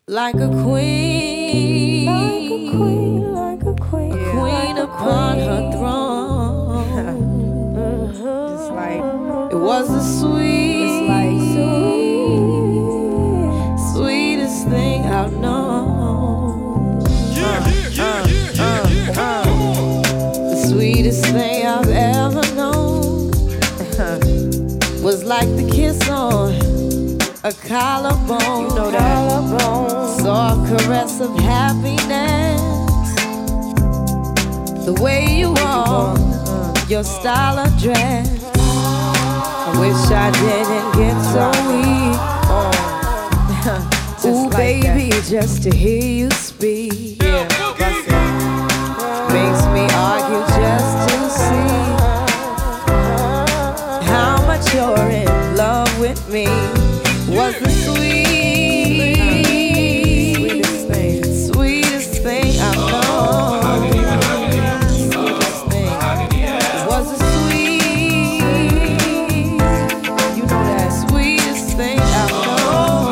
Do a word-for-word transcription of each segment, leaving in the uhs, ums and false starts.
like a queen, like a queen, like a queen, a queen like upon a queen. her throne. It's like It was the sweet, it's like sweet, sweetest thing I've known. Yeah, yeah, yeah, yeah, yeah, yeah. The sweetest thing I've ever known was like the kiss on a collarbone. you know that. Collarbone. Soft caress of happiness. The way you walk, your style of dress. I wish I didn't get so weak. Ooh, like baby, just to hear you speak Yeah, that's it. makes me argue just to see how much you're in love with me. Was the sweet, Sweetest thing. sweetest thing I've known. Sweetest thing. Was the sweet, You know that. sweetest thing I've known.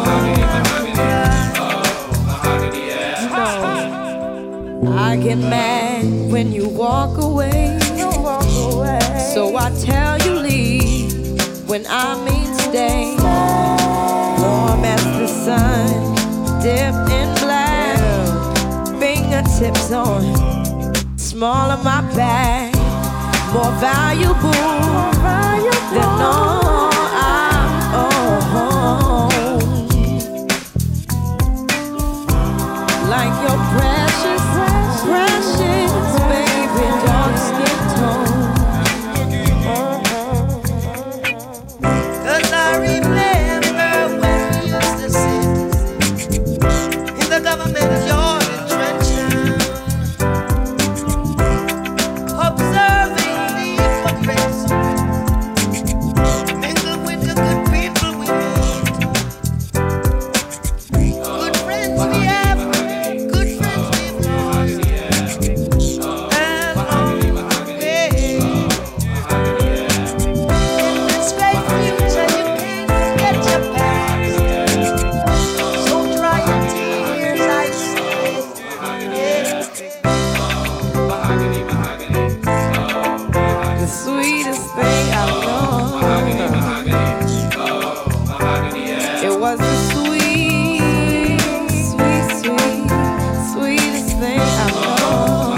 I get mad when you walk away, You walk away. so I tell you leave when I mean stay. Warm as the sun, dipped in black, fingertips on small of my back, more valuable than all I'm own. Like your precious, precious baby, dark skin tone. Cause I remember when we used to sit in the government yard in Trenchtown, observing the hypocrites, mingle with the good people we meet. Good friends we have, good friends we've lost. And on the way, in this great future, you can't forget your past. So dry your tears, I say. The sweetest thing I've known. It was the sweet, sweet, sweet, sweetest thing I've known.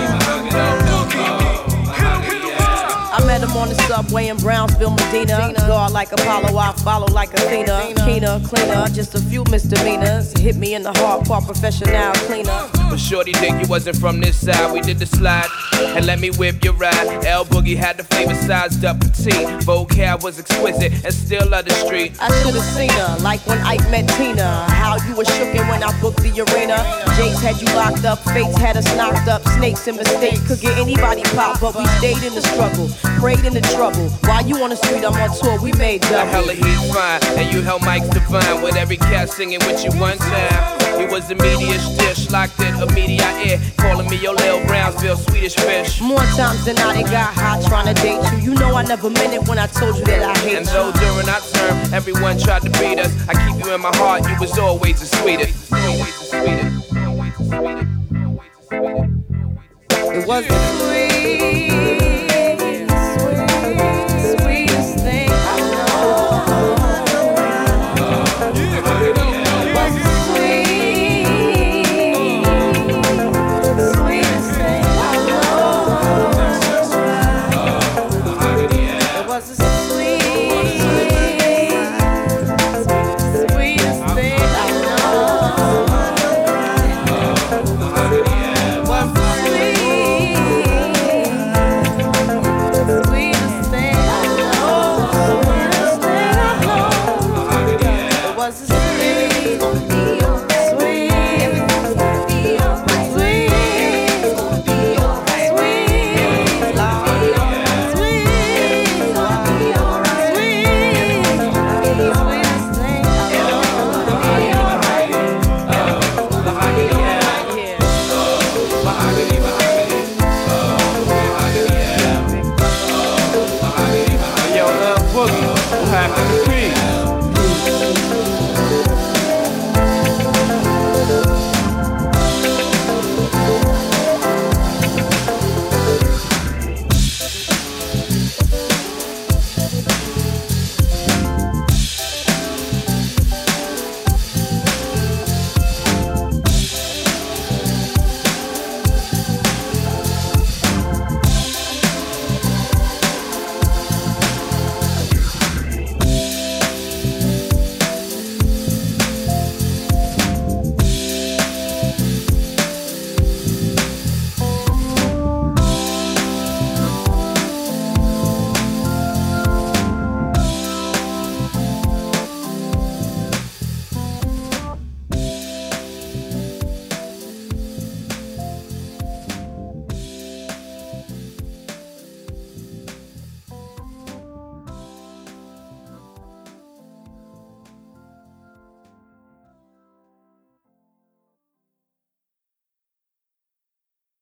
I met him on the subway in Brownsville, Medina. Guard like Apollo, I follow like Athena. Keener, cleaner, just a few misdemeanors. Hit me in the heart, part professional cleaner. But shorty think you wasn't from this side. We did the slide and let me whip your ride. L Boogie had the flavor sized up petite. Vocab was exquisite and still love the street. I should've seen her, like when Ike met Tina. How you were shookin' when I booked the arena. Jace had you locked up, Fates had us knocked up. Snakes and mistakes could get anybody popped, but we stayed in the struggle, prayed in the trouble. While you on the street, I'm on tour, we made The double. hella he's fine, and you held Mike's divine with every cat singing with you one time. He was a media dish, locked in a media ear, calling me your Lil Brownsville Swedish fish. More times than not, it got hot trying to date you. You know I never meant it when I told you that I hate And you. though during our term, everyone tried to beat us, I keep you in my heart, you was always the sweetest. Always the sweetest. Always the sweetest. Always the sweetest. It was the